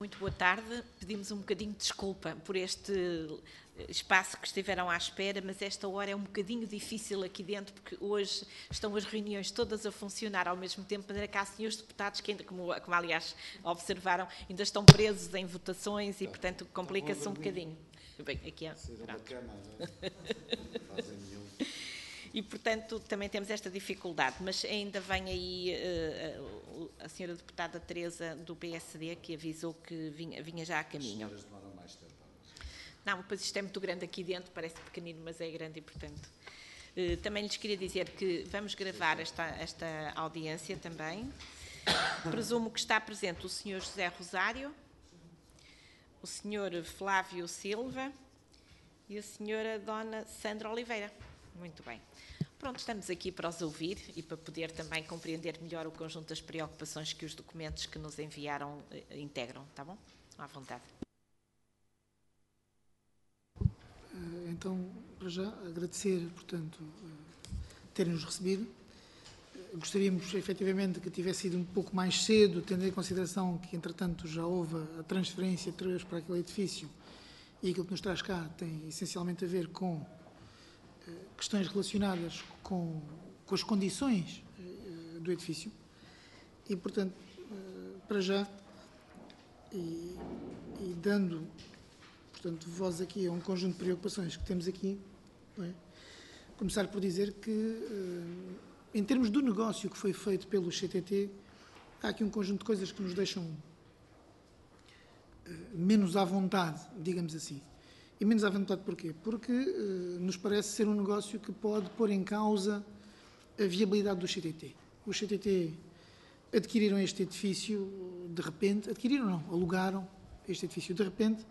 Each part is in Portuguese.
Muito boa tarde. Pedimos um bocadinho de desculpa por este espaço que estiveram à espera, mas esta hora é um bocadinho difícil aqui dentro, porque hoje estão as reuniões todas a funcionar ao mesmo tempo, de maneira que há senhores deputados que ainda, como aliás observaram, ainda estão presos em votações e, portanto, complica-se um bocadinho. Bem, aqui é. E, portanto, também temos esta dificuldade, mas ainda vem aí a senhora deputada Teresa do PSD, que avisou que vinha já a caminho. As senhoras demoram mais tempo. Não, pois isto é muito grande aqui dentro, parece pequenino, mas é grande e, portanto... Também lhes queria dizer que vamos gravar esta audiência também. Presumo que está presente o Sr. José Rosário, o Sr. Flávio Silva e a Sra. Dona Sandra Oliveira. Muito bem. Pronto, estamos aqui para os ouvir e para poder também compreender melhor o conjunto das preocupações que os documentos que nos enviaram integram, está bom? À vontade. Então, para já, agradecer, portanto, terem-nos recebido. Gostaríamos, efetivamente, que tivesse sido um pouco mais cedo, tendo em consideração que, entretanto, já houve a transferência outra vez para aquele edifício e aquilo que nos traz cá tem essencialmente a ver com questões relacionadas com as condições do edifício e, portanto, para já, e dando, portanto, voz aqui a um conjunto de preocupações que temos aqui, não é? Começar por dizer que, em termos do negócio que foi feito pelo CTT, há aqui um conjunto de coisas que nos deixam menos à vontade, digamos assim. E menos à vontade porquê? Porque nos parece ser um negócio que pode pôr em causa a viabilidade do CTT. Os CTT adquiriram este edifício de repente, adquiriram não, alugaram este edifício de repente,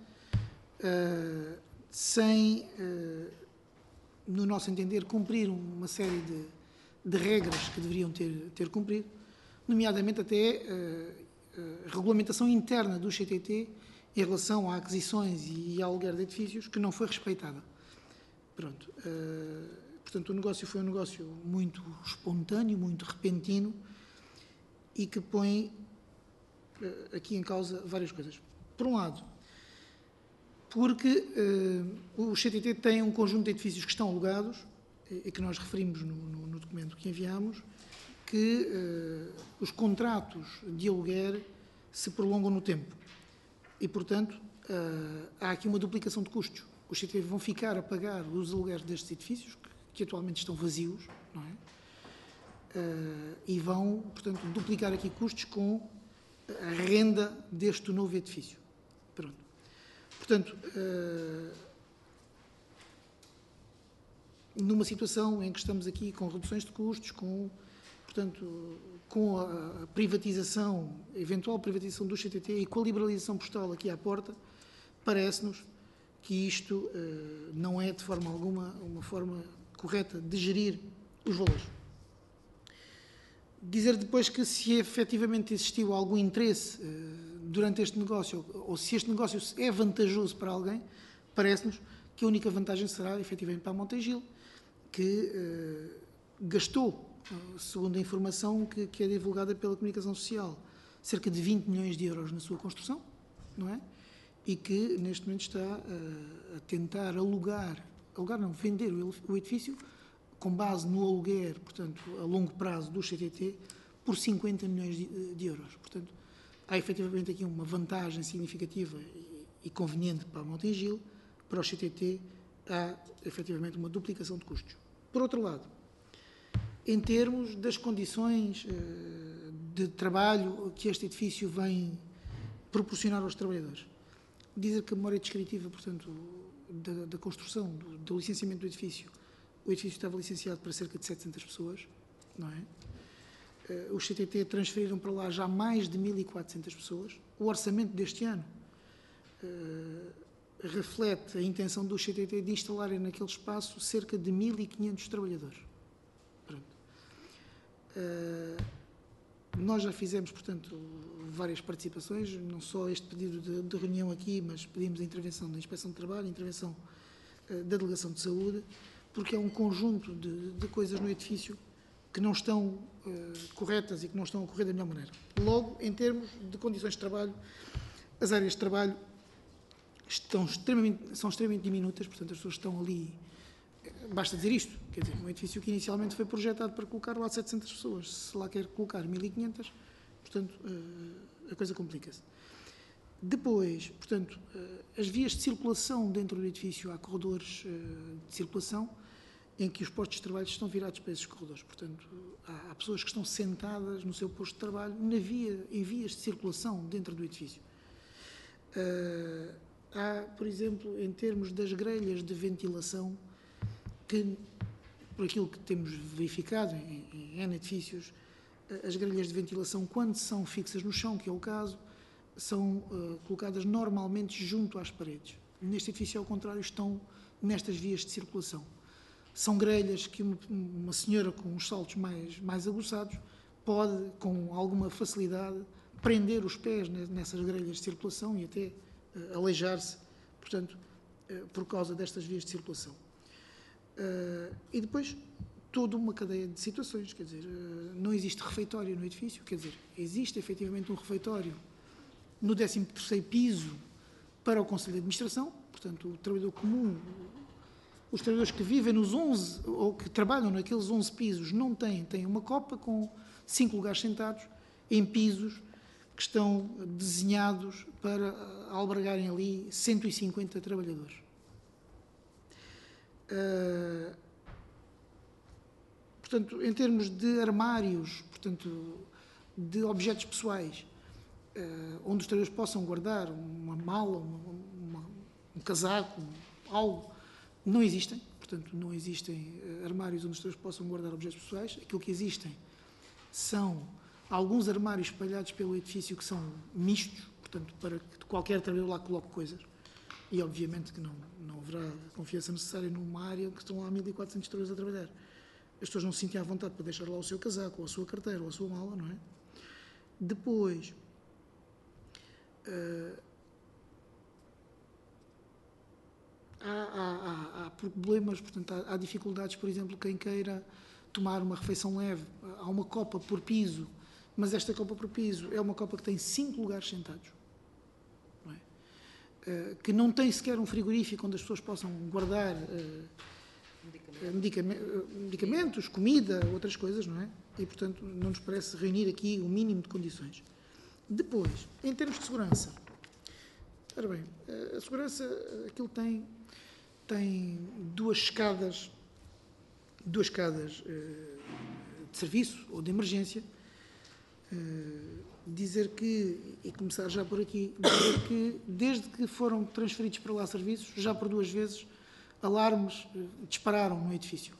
sem, no nosso entender, cumprir uma série de regras que deveriam ter cumprido, nomeadamente até a regulamentação interna do CTT em relação a aquisições e ao aluguer de edifícios, que não foi respeitada. Pronto. Portanto, o negócio foi um negócio muito espontâneo, muito repentino e que põe aqui em causa várias coisas. Por um lado, porque o CTT tem um conjunto de edifícios que estão alugados e que nós referimos no documento que enviamos, que os contratos de aluguer se prolongam no tempo. E, portanto, há aqui uma duplicação de custos. Os CTT vão ficar a pagar os alugueres destes edifícios, que atualmente estão vazios, não é? E vão, portanto, duplicar aqui custos com a renda deste novo edifício. Pronto. Portanto, numa situação em que estamos aqui com reduções de custos, portanto, com a privatização, a eventual privatização do CTT e com a liberalização postal aqui à porta, parece-nos que isto não é, de forma alguma, uma forma correta de gerir os valores. Dizer depois que se efetivamente existiu algum interesse durante este negócio, ou se este negócio é vantajoso para alguém, parece-nos que a única vantagem será, efetivamente, para a Monteigil, que gastou, segundo a informação que é divulgada pela comunicação social, cerca de 20 milhões de euros na sua construção, não é? E que neste momento está a tentar vender o edifício com base no aluguer, portanto, a longo prazo do CTT, por 50 milhões de euros. Portanto, há efetivamente aqui uma vantagem significativa e conveniente para a Monteigil, para o CTT há efetivamente uma duplicação de custos. Por outro lado, em termos das condições de trabalho que este edifício vem proporcionar aos trabalhadores. Dizer que a memória descritiva, portanto, da construção, do licenciamento do edifício, o edifício estava licenciado para cerca de 700 pessoas, não é? Os CTT transferiram para lá já mais de 1.400 pessoas. O orçamento deste ano reflete a intenção do CTT de instalarem naquele espaço cerca de 1.500 trabalhadores. Pronto. Nós já fizemos, portanto, várias participações, não só este pedido de reunião aqui, mas pedimos a intervenção da Inspeção de Trabalho, a intervenção da Delegação de Saúde, porque é um conjunto de coisas no edifício que não estão corretas e que não estão a ocorrer da melhor maneira. Logo, em termos de condições de trabalho, As áreas de trabalho são extremamente diminutas, portanto, as pessoas estão ali. Basta dizer isto, quer dizer, um edifício que inicialmente foi projetado para colocar lá 700 pessoas, se lá quer colocar 1.500, portanto, a coisa complica-se. Depois, portanto, as vias de circulação dentro do edifício, há corredores de circulação em que os postos de trabalho estão virados para esses corredores. Portanto, há pessoas que estão sentadas no seu posto de trabalho em vias de circulação dentro do edifício. Há, por exemplo, em termos das grelhas de ventilação, que, por aquilo que temos verificado em N edifícios, as grelhas de ventilação, quando são fixas no chão, que é o caso, são colocadas normalmente junto às paredes. Neste edifício, ao contrário, estão nestas vias de circulação. São grelhas que uma senhora com os saltos mais aguçados pode, com alguma facilidade, prender os pés nessas grelhas de circulação e até aleijar-se, portanto, por causa destas vias de circulação. E depois, toda uma cadeia de situações, quer dizer, não existe refeitório no edifício, quer dizer, existe efetivamente um refeitório no 13º piso para o Conselho de Administração, portanto, o trabalhador comum, os trabalhadores que vivem nos 11, ou que trabalham naqueles 11 pisos, não têm uma copa com 5 lugares sentados em pisos que estão desenhados para albergarem ali 150 trabalhadores. Portanto, em termos de armários, portanto, de objetos pessoais, onde os trabalhadores possam guardar uma mala, um casaco, algo, não existem. Portanto, não existem armários onde os trabalhadores possam guardar objetos pessoais. Aquilo que existem são alguns armários espalhados pelo edifício que são mistos, portanto, para que qualquer trabalhador lá coloque coisas. E, obviamente, que não haverá confiança necessária numa área que estão lá 1.400 trabalhadores a trabalhar. As pessoas não se sentem à vontade para deixar lá o seu casaco, ou a sua carteira, ou a sua mala, não é? Depois, há problemas, portanto, há dificuldades, por exemplo, quem queira tomar uma refeição leve, há uma copa por piso, mas esta copa por piso é uma copa que tem 5 lugares sentados, não é? Que não tem sequer um frigorífico onde as pessoas possam guardar medicamentos, comida, outras coisas, não é? E, portanto, não nos parece reunir aqui o mínimo de condições. Depois, em termos de segurança, ora bem, a segurança, aquilo tem duas escadas de serviço ou de emergência. Dizer que, e começar já por aqui, dizer que desde que foram transferidos para lá serviços, já por 2 vezes, alarmes dispararam no edifício.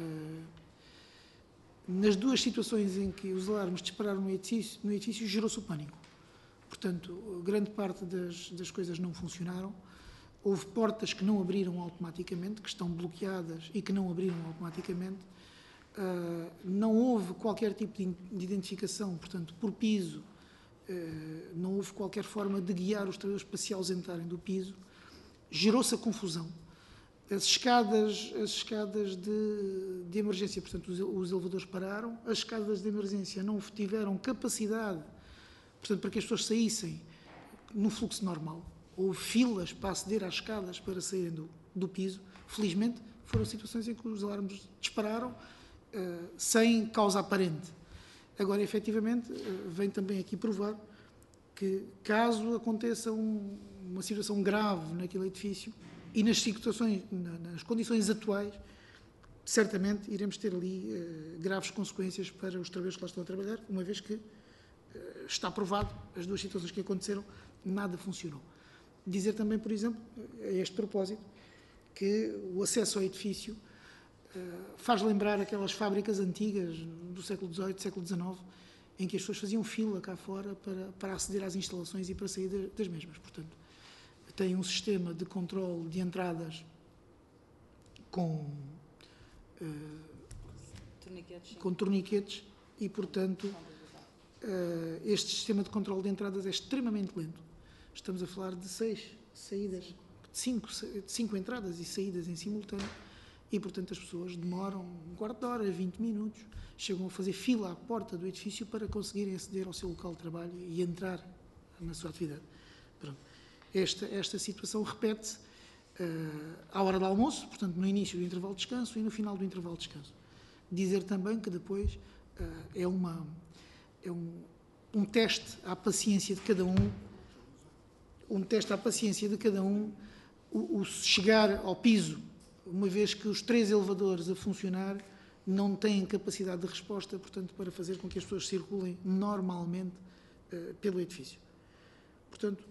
Nas 2 situações em que os alarmes dispararam no edifício gerou-se o pânico. Portanto, grande parte das coisas não funcionaram. Houve portas que não abriram automaticamente, que estão bloqueadas e que não abriram automaticamente. Não houve qualquer tipo de identificação, portanto, por piso, não houve qualquer forma de guiar os trabalhadores para se ausentarem do piso. Gerou-se a confusão. As escadas de emergência, portanto, os elevadores pararam, as escadas de emergência não tiveram capacidade, portanto, para que as pessoas saíssem no fluxo normal. Houve filas para aceder às escadas para saírem do piso. Felizmente, foram situações em que os alarmes dispararam sem causa aparente. Agora, efetivamente, vem também aqui provar que, caso aconteça uma situação grave naquele edifício e nas condições atuais, certamente iremos ter ali graves consequências para os trabalhadores que lá estão a trabalhar, uma vez que está provado, as 2 situações que aconteceram, nada funcionou. Dizer também, por exemplo, a este propósito, que o acesso ao edifício faz lembrar aquelas fábricas antigas do século XVIII, século XIX, em que as pessoas faziam fila cá fora para aceder às instalações e para sair das mesmas. Portanto, tem um sistema de controle de entradas com torniquetes e, portanto, este sistema de controle de entradas é extremamente lento. Estamos a falar de 6 saídas, de 5 entradas e saídas em simultâneo e, portanto, as pessoas demoram um quarto de hora, 20 minutos, chegam a fazer fila à porta do edifício para conseguirem aceder ao seu local de trabalho e entrar na sua atividade. Pronto. Esta situação repete-se à hora do almoço, portanto, no início do intervalo de descanso e no final do intervalo de descanso. Dizer também que depois é um teste à paciência de cada um, o chegar ao piso, uma vez que os 3 elevadores a funcionar não têm capacidade de resposta, portanto, para fazer com que as pessoas circulem normalmente pelo edifício. Portanto,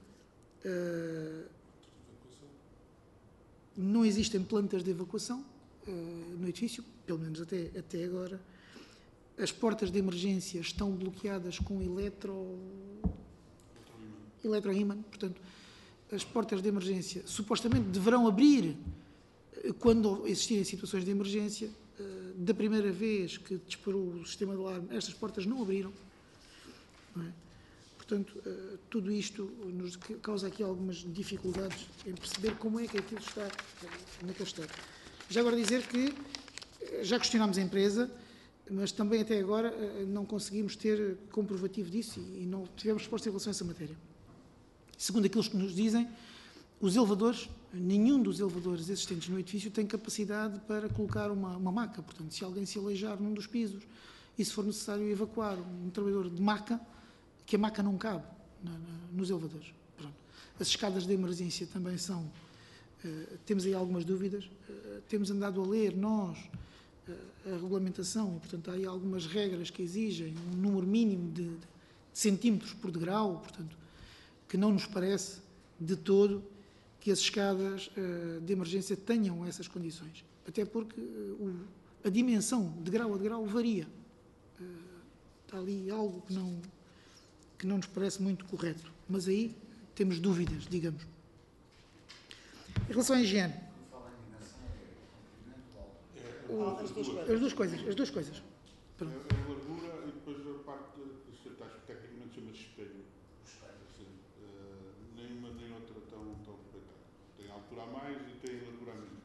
não existem plantas de evacuação no edifício, pelo menos até agora. As portas de emergência estão bloqueadas com eletroímã, portanto, as portas de emergência supostamente deverão abrir quando existirem situações de emergência. Da primeira vez que disparou o sistema de alarme, estas portas não abriram. Não é? Portanto, tudo isto nos causa aqui algumas dificuldades em perceber como é que aquilo está naquele estado. Já agora dizer que já questionámos a empresa, mas também até agora não conseguimos ter comprovativo disso e não tivemos resposta em relação a essa matéria. Segundo aqueles que nos dizem, os elevadores, nenhum dos elevadores existentes no edifício tem capacidade para colocar uma maca. Portanto, se alguém se aleijar num dos pisos e se for necessário evacuar um trabalhador de maca, que a maca não cabe nos elevadores. Pronto. As escadas de emergência também são... temos aí algumas dúvidas. Temos andado a ler, nós, a regulamentação, portanto, há aí algumas regras que exigem um número mínimo de centímetros por degrau, portanto, que não nos parece de todo que as escadas de emergência tenham essas condições. Até porque a dimensão, de grau a degrau, varia. Está ali algo que não nos parece muito correto. Mas aí temos dúvidas, digamos. Em relação à higiene... As duas coisas. Pronto. A largura e depois a parte que tecnicamente chama de espelho. Nem uma nem outra estão respeitadas. Tem altura a mais e tem largura a menos.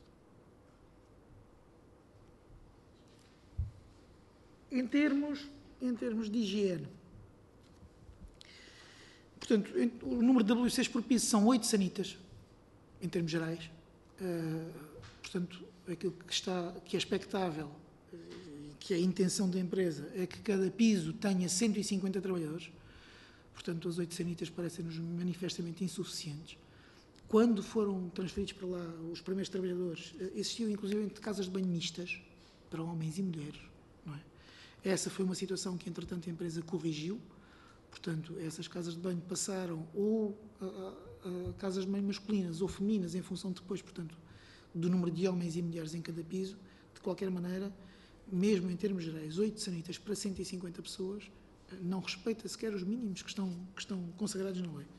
Em termos de higiene, portanto, o número de WCs por piso são 8 sanitas, em termos gerais. Portanto, aquilo que é expectável, que é a intenção da empresa, é que cada piso tenha 150 trabalhadores. Portanto, as 8 sanitas parecem-nos manifestamente insuficientes. Quando foram transferidos para lá os primeiros trabalhadores, existiam inclusive casas de banho mistas para homens e mulheres. Não é? Essa foi uma situação que, entretanto, a empresa corrigiu. Portanto, essas casas de banho passaram ou a casas de banho masculinas ou femininas, em função depois, portanto, do número de homens e mulheres em cada piso. De qualquer maneira, mesmo em termos gerais, 8 sanitas para 150 pessoas não respeita sequer os mínimos que estão consagrados na lei.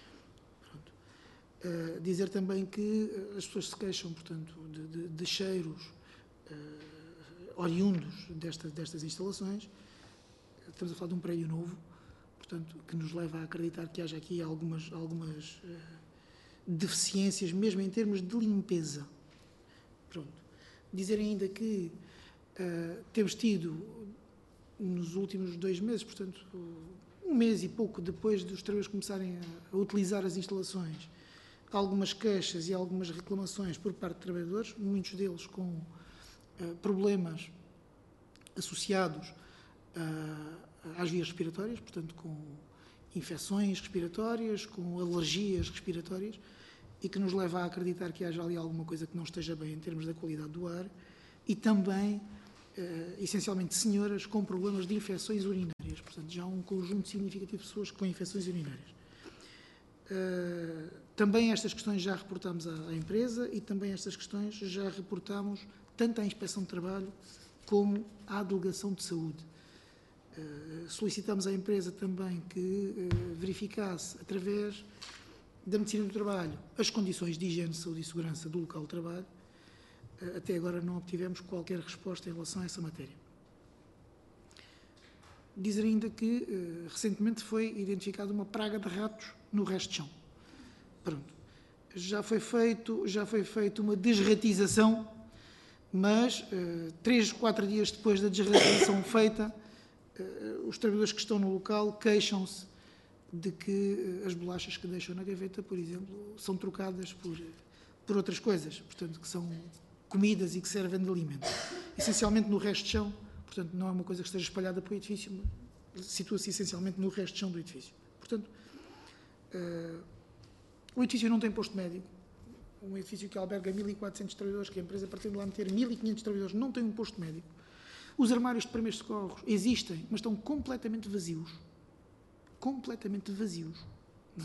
Pronto. Dizer também que as pessoas se queixam, portanto, de cheiros oriundos destas instalações. Estamos a falar de um prédio novo, portanto, que nos leva a acreditar que haja aqui algumas deficiências, mesmo em termos de limpeza. Pronto. Dizer ainda que temos tido, nos últimos 2 meses, portanto, 1 mês e pouco depois dos trabalhadores começarem a utilizar as instalações, algumas queixas e algumas reclamações por parte de trabalhadores, muitos deles com problemas associados às vias respiratórias, portanto, com infecções respiratórias, com alergias respiratórias, e que nos leva a acreditar que haja ali alguma coisa que não esteja bem em termos da qualidade do ar, e também, essencialmente, senhoras com problemas de infecções urinárias. Portanto, já há um conjunto significativo de pessoas com infecções urinárias. Também estas questões já reportámos à empresa e também estas questões já reportámos tanto à Inspeção de Trabalho como à Delegação de Saúde. Solicitamos à empresa também que verificasse, através da Medicina do Trabalho, as condições de higiene, saúde e segurança do local de trabalho. Até agora não obtivemos qualquer resposta em relação a essa matéria. Dizer ainda que recentemente foi identificada uma praga de ratos no resto de chão. Pronto. Já foi feita uma desratização, mas 3, 4 dias depois da desratização feita, os trabalhadores que estão no local queixam-se de que as bolachas que deixam na gaveta, por exemplo, são trocadas por outras coisas, portanto, que são comidas e que servem de alimento. Essencialmente no resto de chão, portanto, não é uma coisa que esteja espalhada pelo edifício, situa-se essencialmente no resto de chão do edifício. Portanto, o edifício não tem posto médico. Um edifício que alberga 1.400 trabalhadores, que a empresa pretende lá meter 1.500 trabalhadores, não tem um posto médico. Os armários de primeiros socorros existem, mas estão completamente vazios. Completamente vazios. Não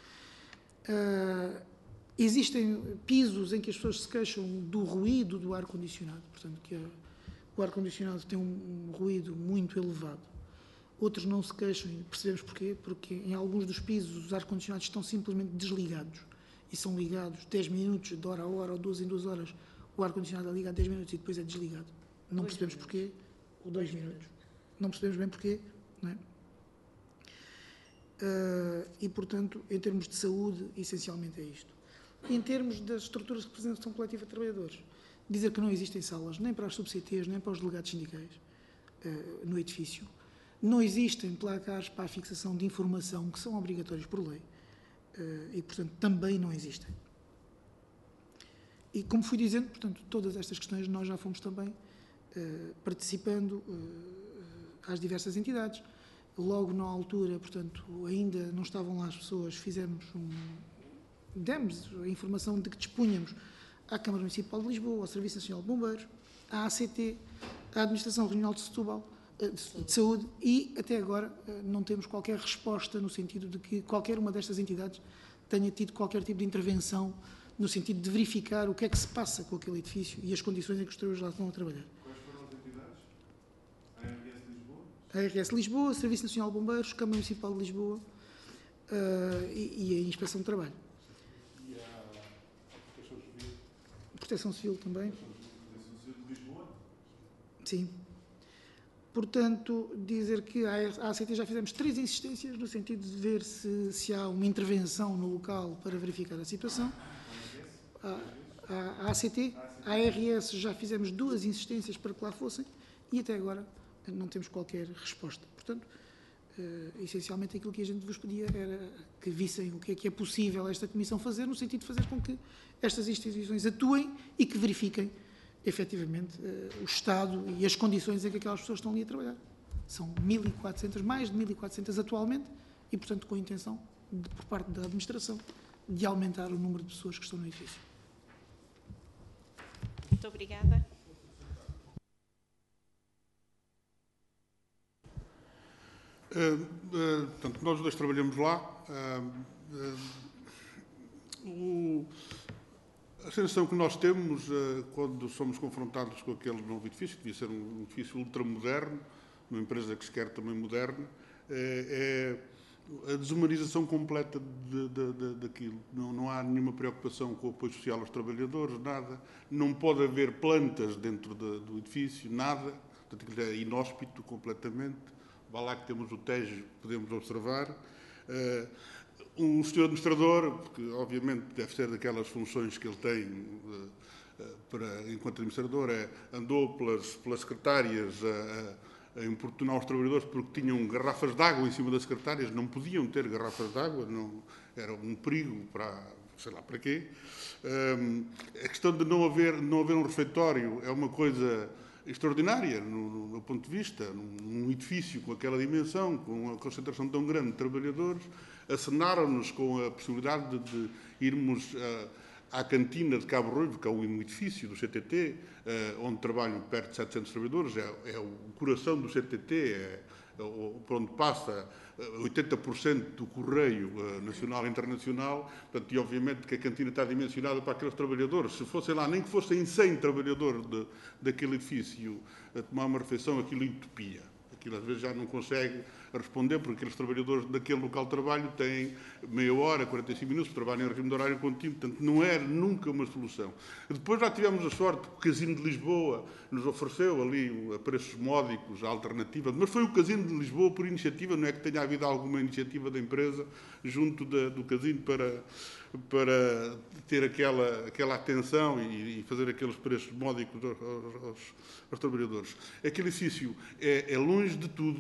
é? Existem pisos em que as pessoas se queixam do ruído do ar-condicionado. Portanto, que o ar-condicionado tem um ruído muito elevado. Outros não se queixam, e percebemos porquê, porque em alguns dos pisos os ar-condicionados estão simplesmente desligados e são ligados 10 minutos, de hora a hora, ou 2 em 2 horas. O ar-condicionado é ligado 10 minutos e depois é desligado. Não percebemos porquê, ou 2 minutos. Não percebemos bem porquê, não é? E, portanto, em termos de saúde, essencialmente é isto. Em termos das estruturas de representação coletiva de trabalhadores, dizer que não existem salas nem para as sub-CTs, nem para os delegados sindicais no edifício. Não existem placares para a fixação de informação que são obrigatórios por lei e, portanto, também não existem. E, como fui dizendo, portanto, todas estas questões nós já fomos também participando às diversas entidades. Logo na altura, portanto, ainda não estavam lá as pessoas, demos a informação de que dispunhamos à Câmara Municipal de Lisboa, ao Serviço Nacional de Bombeiros, à ACT, à Administração Regional de Setúbal, de Saúde, e até agora não temos qualquer resposta no sentido de que qualquer uma destas entidades tenha tido qualquer tipo de intervenção no sentido de verificar o que é que se passa com aquele edifício e as condições em que os trabalhadores lá estão a trabalhar. Quais foram as entidades? A ARS Lisboa? A ARS Lisboa, Serviço Nacional de Bombeiros, Câmara Municipal de Lisboa e a Inspeção de Trabalho. E a Proteção Civil? Proteção Civil também. Proteção Civil de Lisboa? Sim. Portanto, dizer que a ACT já fizemos 3 insistências no sentido de ver se há uma intervenção no local para verificar a situação. A ACT, a ARS já fizemos 2 insistências para que lá fossem e até agora não temos qualquer resposta. Portanto, essencialmente aquilo que a gente vos pedia era que vissem o que é possível esta Comissão fazer, no sentido de fazer com que estas instituições atuem e que verifiquem efetivamente o estado e as condições em que aquelas pessoas estão ali a trabalhar. São 1.400, mais de 1.400 atualmente e, portanto, com a intenção, por parte da administração, de aumentar o número de pessoas que estão no edifício. Muito obrigada. Portanto, nós dois trabalhamos lá. A sensação que nós temos quando somos confrontados com aquele novo edifício, que devia ser um edifício ultramoderno, uma empresa que se quer também moderna, é a desumanização completa daquilo. Não há nenhuma preocupação com o apoio social aos trabalhadores, nada. Não pode haver plantas dentro do edifício, nada. Portanto, aquilo é inóspito completamente. Vá lá que temos o Tejo, podemos observar. Um senhor administrador, que obviamente deve ser daquelas funções que ele tem enquanto administrador, andou pelas secretárias a importunar os trabalhadores porque tinham garrafas de água em cima das secretárias, não podiam ter garrafas de água, não, era um perigo para, sei lá para quê. A questão de não haver um refeitório é uma coisa extraordinária, no meu ponto de vista, num edifício com aquela dimensão, com uma concentração tão grande de trabalhadores. Acenaram-nos com a possibilidade de irmos à cantina de Cabo Ruivo, que é um edifício do CTT, onde trabalham perto de 700 trabalhadores, é o coração do CTT, por onde passa 80% do correio nacional e internacional, portanto, e obviamente que a cantina está dimensionada para aqueles trabalhadores. Se fossem lá, nem que fossem 100 trabalhadores daquele edifício a tomar uma refeição, aquilo entupia. Aquilo às vezes já não consegue responder, porque aqueles trabalhadores daquele local de trabalho têm meia hora, 45 minutos, trabalham em regime de horário contínuo, portanto não era nunca uma solução. Depois já tivemos a sorte que o Casino de Lisboa nos ofereceu ali a preços módicos a alternativa, mas foi o Casino de Lisboa por iniciativa, não é que tenha havido alguma iniciativa da empresa junto do Casino para ter aquela atenção e fazer aqueles preços módicos aos trabalhadores. Aquele edifício é longe de tudo,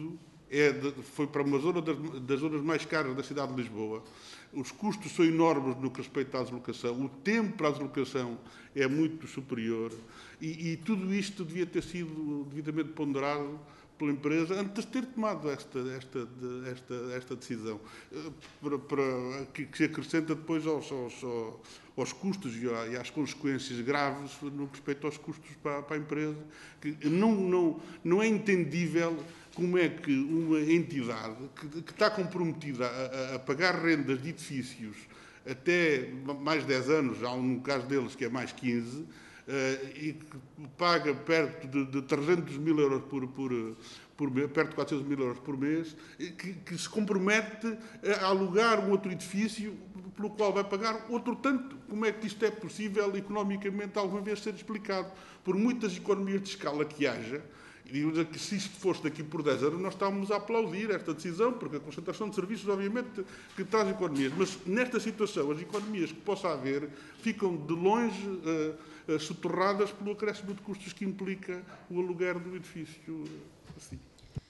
foi para uma zona das zonas mais caras da cidade de Lisboa. Os custos são enormes no que respeita à deslocação, o tempo para a deslocação é muito superior e tudo isto devia ter sido devidamente ponderado pela empresa antes de ter tomado esta decisão, que se acrescenta depois aos custos e às consequências graves no que respeita aos custos para a empresa, que não é entendível como é que uma entidade que está comprometida a pagar rendas de edifícios até mais 10 anos, há um caso deles que é mais 15, e que paga perto de 300 mil euros por mês, perto de 400 mil euros por mês, que se compromete a alugar um outro edifício pelo qual vai pagar outro tanto. Como é que isto é possível economicamente alguma vez ser explicado? Por muitas economias de escala que haja, e digo que se isto fosse daqui por 10 anos, nós estávamos a aplaudir esta decisão, porque a concentração de serviços, obviamente, que traz economias. Mas, nesta situação, as economias que possa haver ficam de longe soterradas pelo acréscimo de custos que implica o aluguer do edifício. Assim.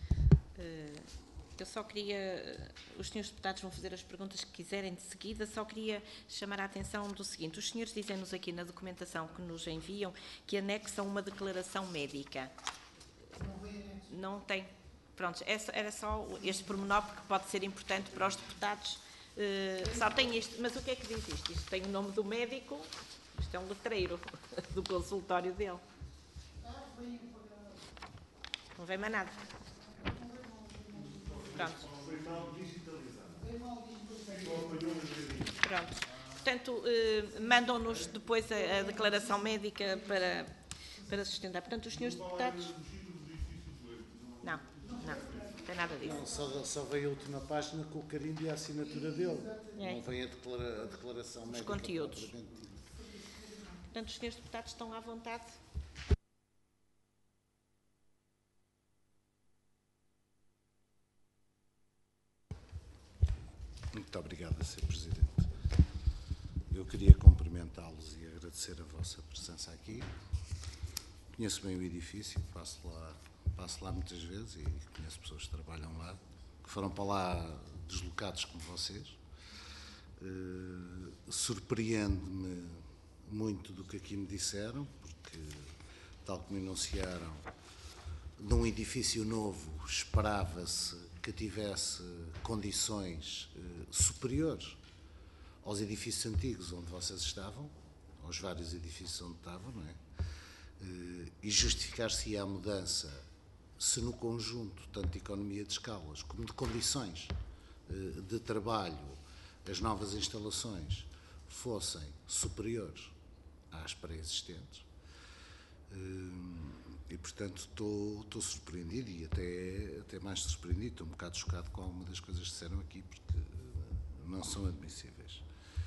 Eu só queria, os senhores deputados vão fazer as perguntas que quiserem de seguida, só queria chamar a atenção do seguinte: os senhores dizem-nos aqui na documentação que nos enviam que anexam uma declaração médica. Não tem. Pronto, era só este pormenor, porque pode ser importante para os deputados. Só tem isto, mas o que é que diz isto? Isto tem o nome do médico, isto é um letreiro do consultório dele. Não vem mais nada. Pronto. Pronto. Portanto, mandam-nos depois a declaração médica para sustentar. Portanto, os senhores deputados... Não tem nada disso. Não, só veio a última página com o carimbo e a assinatura dele. É. Não vem a declaração médica. Os conteúdos. Portanto, os senhores deputados estão à vontade. Muito obrigado, Sr. Presidente. Eu queria cumprimentá-los e agradecer a vossa presença aqui. Conheço bem o edifício, passo lá muitas vezes e conheço pessoas que trabalham lá, que foram para lá deslocados como vocês. Surpreende-me muito do que aqui me disseram, porque, tal como enunciaram, de um edifício novo esperava-se que tivesse condições superiores aos edifícios antigos onde vocês estavam, aos vários edifícios onde estavam, não é? E justificar-se a mudança se no conjunto, tanto de economia de escalas como de condições de trabalho, as novas instalações fossem superiores às pré-existentes. E, portanto, estou surpreendido e até mais surpreendido, estou um bocado chocado com alguma das coisas que disseram aqui, porque não são admissíveis.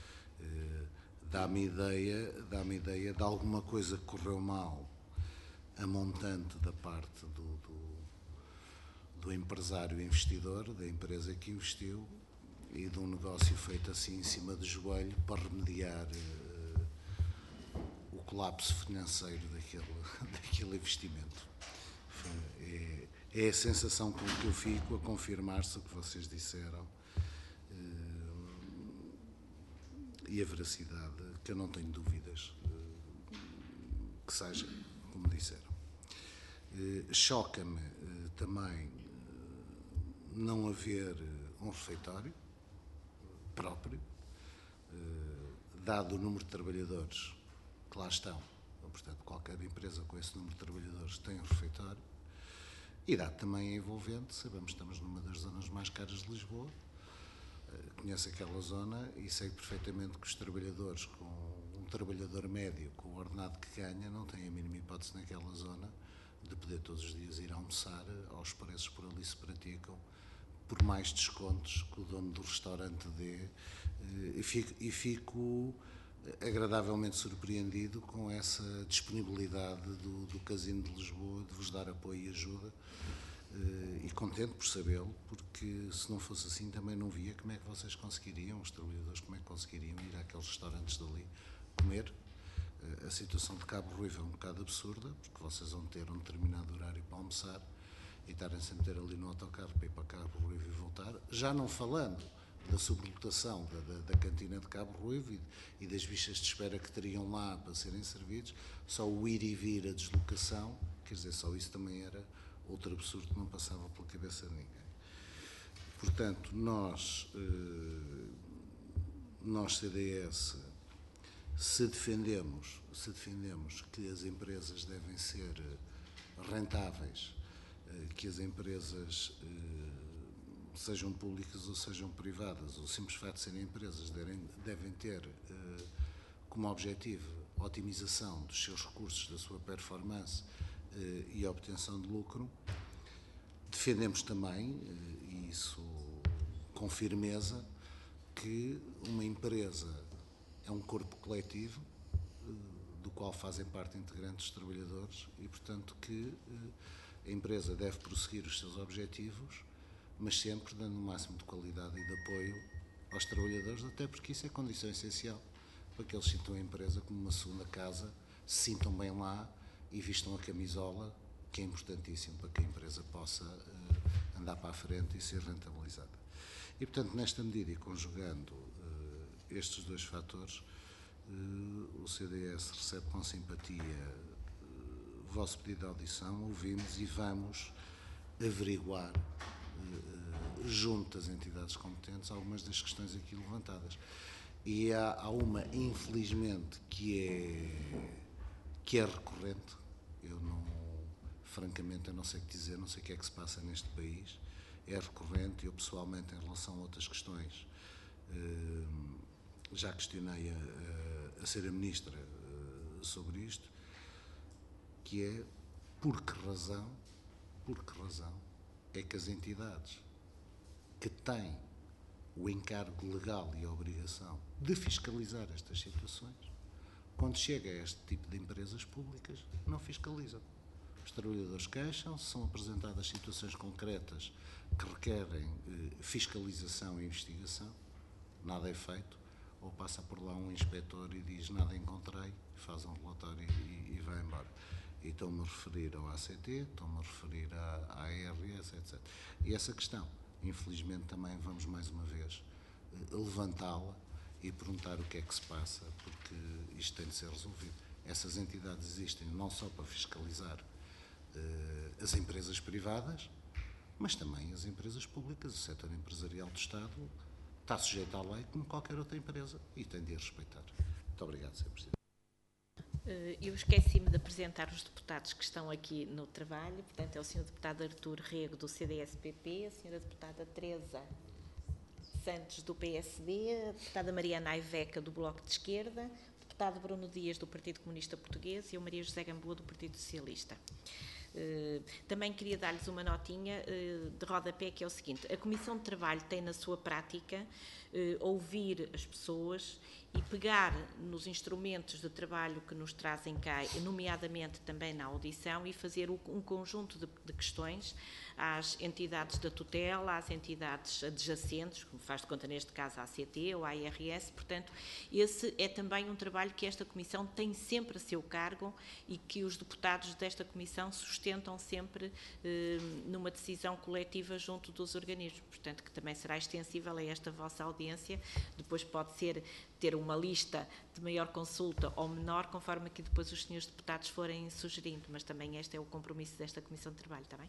Dá-me ideia de alguma coisa que correu mal a montante da parte do empresário investidor, da empresa que investiu, e de um negócio feito assim em cima do joelho para remediar o colapso financeiro daquele investimento. É a sensação com que eu fico a confirmar-se o que vocês disseram e a veracidade, que eu não tenho dúvidas que seja como disseram. Choca-me também não haver um refeitório próprio, dado o número de trabalhadores que lá estão. Portanto, qualquer empresa com esse número de trabalhadores tem um refeitório. E dado também a envolvente, sabemos que estamos numa das zonas mais caras de Lisboa. Conheço aquela zona e sei perfeitamente que os trabalhadores, com um trabalhador médio, com o ordenado que ganha, não têm a mínima hipótese naquela zona de poder todos os dias ir almoçar aos preços por ali se praticam, por mais descontos que o dono do restaurante dê, e fico agradavelmente surpreendido com essa disponibilidade do Casino de Lisboa de vos dar apoio e ajuda, e contente por sabê-lo, porque se não fosse assim também não via como é que vocês conseguiriam, os trabalhadores, como é que conseguiriam ir àqueles restaurantes dali comer. A situação de Cabo Ruivo é um bocado absurda, porque vocês vão ter um determinado horário para almoçar e estarem-se a meter ali no autocarro para ir para Cabo Ruivo e voltar, já não falando da sobrelotação da cantina de Cabo Ruivo e das bichas de espera que teriam lá para serem servidos, só o ir e vir, a deslocação, quer dizer, só isso também era outro absurdo que não passava pela cabeça de ninguém. Portanto, nós CDS, se defendemos que as empresas devem ser rentáveis, que as empresas sejam públicas ou sejam privadas, o simples facto de serem empresas devem ter como objetivo a otimização dos seus recursos, da sua performance e a obtenção de lucro. Defendemos também, e isso com firmeza, que uma empresa é um corpo coletivo do qual fazem parte integrantes os trabalhadores e, portanto, que a empresa deve prosseguir os seus objetivos, mas sempre dando o máximo de qualidade e de apoio aos trabalhadores, até porque isso é condição essencial para que eles sintam a empresa como uma segunda casa, se sintam bem lá e vistam a camisola, que é importantíssimo para que a empresa possa andar para a frente e ser rentabilizada. E, portanto, nesta medida e conjugando estes dois fatores, o CDS recebe com simpatia o vosso pedido de audição, ouvimos e vamos averiguar junto das entidades competentes algumas das questões aqui levantadas. E há uma, infelizmente, que é recorrente. Eu não, francamente, eu não sei o que dizer, não sei o que é que se passa neste país. É recorrente. Eu, pessoalmente, em relação a outras questões, já questionei a Sra. Ministra sobre isto, que é por que razão é que as entidades que têm o encargo legal e a obrigação de fiscalizar estas situações, quando chega a este tipo de empresas públicas, não fiscalizam. Os trabalhadores queixam-se, são apresentadas situações concretas que requerem fiscalização e investigação, nada é feito, ou passa por lá um inspetor e diz nada encontrei, faz um relatório e vai embora. E estou-me a referir ao ACT, estou-me a referir à ARS, etc. E essa questão, infelizmente, também vamos mais uma vez levantá-la e perguntar o que é que se passa, porque isto tem de ser resolvido. Essas entidades existem não só para fiscalizar as empresas privadas, mas também as empresas públicas. O setor empresarial do Estado está sujeito à lei como qualquer outra empresa e tem de a respeitar. Muito obrigado, Sr. Presidente. Eu esqueci-me de apresentar os deputados que estão aqui no trabalho. Portanto, é o Sr. Deputado Artur Rego, do CDS-PP, a Sra. Deputada Teresa Santos, do PSD, a Deputada Mariana Aiveca, do Bloco de Esquerda, o Deputado Bruno Dias, do Partido Comunista Português e a Maria José Gamboa, do Partido Socialista. Também queria dar-lhes uma notinha de rodapé, que é o seguinte: a Comissão de Trabalho tem na sua prática ouvir as pessoas e pegar nos instrumentos de trabalho que nos trazem cá, nomeadamente também na audição, e fazer um conjunto de questões às entidades da tutela, às entidades adjacentes, como faz de conta neste caso a ACT ou a IRS. Portanto, esse é também um trabalho que esta Comissão tem sempre a seu cargo e que os deputados desta Comissão sustentam sempre numa decisão coletiva junto dos organismos. Portanto, que também será extensível a esta vossa audiência. Depois pode ser ter uma lista de maior consulta ou menor, conforme aqui depois os senhores deputados forem sugerindo, mas também este é o compromisso desta Comissão de Trabalho, está bem?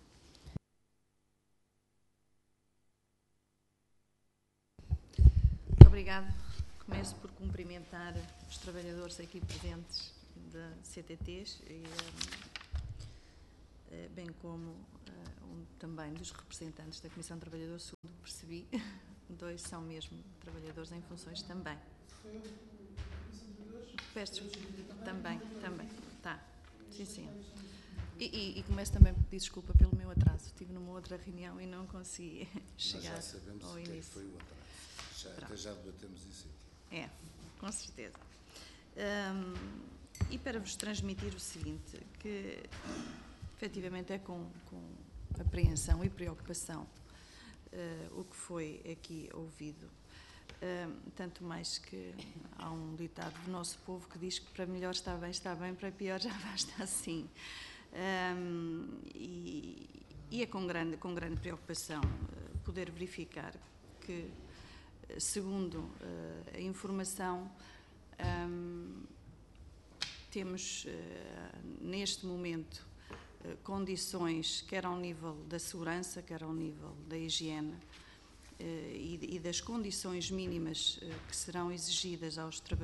Muito obrigada. Começo por cumprimentar os trabalhadores aqui presentes da CTTs, bem como também dos representantes da Comissão de Trabalhadores, segundo percebi, dois são mesmo trabalhadores em funções também. Peço também, tá, sim, sim. E começo também por pedir desculpa pelo meu atraso. Estive numa outra reunião e não consegui chegar Mas já sabemos ao o que início. foi o atraso. Até já debatemos isso aqui. É, com certeza. E para vos transmitir o seguinte, que efetivamente é com apreensão e preocupação o que foi aqui ouvido. Tanto mais que há um ditado do nosso povo que diz que para melhor está bem, para pior já basta assim. E é com grande preocupação poder verificar que, segundo a informação, temos neste momento condições, quer ao nível da segurança, quer ao nível da higiene, e das condições mínimas que serão exigidas